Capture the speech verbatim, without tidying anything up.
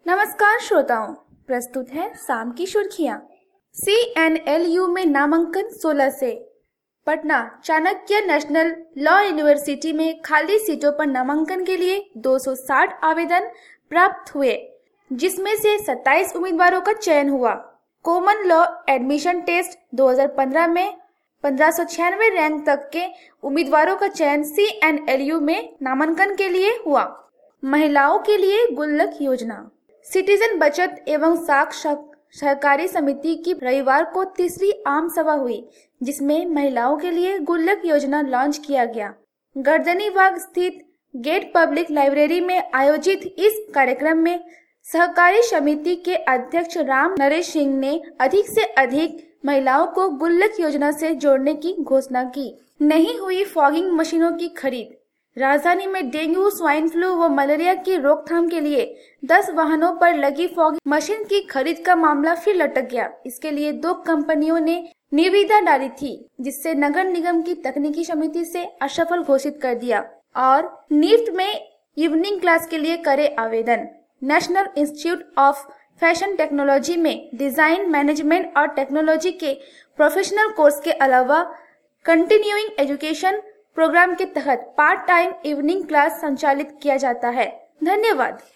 नमस्कार श्रोताओं, प्रस्तुत है शाम की सुर्खियां। सी एन एल यू में नामांकन सोलह से। Patna Chanakya national law university में खाली सीटों पर नामांकन के लिए दो सौ साठ आवेदन प्राप्त हुए, जिसमें से सत्ताईस उम्मीदवारों का चयन हुआ। कॉमन लॉ एडमिशन टेस्ट दो हज़ार पंद्रह में पंद्रह सौ छियानवे रैंक तक के उम्मीदवारों का चयन सी एन एल यू में नामांकन के लिए हुआ। महिलाओं के लिए गुल्लक योजना। सिटीजन बचत एवं साख सहकारी समिति की रविवार को तीसरी आम सभा हुई, जिसमें महिलाओं के लिए गुल्लक योजना लॉन्च किया गया। गर्दनीबाग स्थित गेट पब्लिक लाइब्रेरी में आयोजित इस कार्यक्रम में सहकारी समिति के अध्यक्ष राम नरेश सिंह ने अधिक से अधिक महिलाओं को गुल्लक योजना से जोड़ने की घोषणा की। नहीं हुई फॉगिंग मशीनों की खरीद। राजधानी में डेंगू, स्वाइन फ्लू व मलेरिया की रोकथाम के लिए दस वाहनों पर लगी फॉगिंग मशीन की खरीद का मामला फिर लटक गया। इसके लिए दो कंपनियों ने निविदा डाली थी, जिससे नगर निगम की तकनीकी समिति से असफल घोषित कर दिया। और नीफ्ट में इवनिंग क्लास के लिए करे आवेदन। National institute of fashion technology में डिजाइन, मैनेजमेंट और टेक्नोलॉजी के प्रोफेशनल कोर्स के अलावा कंटिन्यूइंग एजुकेशन प्रोग्राम के तहत पार्ट टाइम इवनिंग क्लास संचालित किया जाता है। धन्यवाद।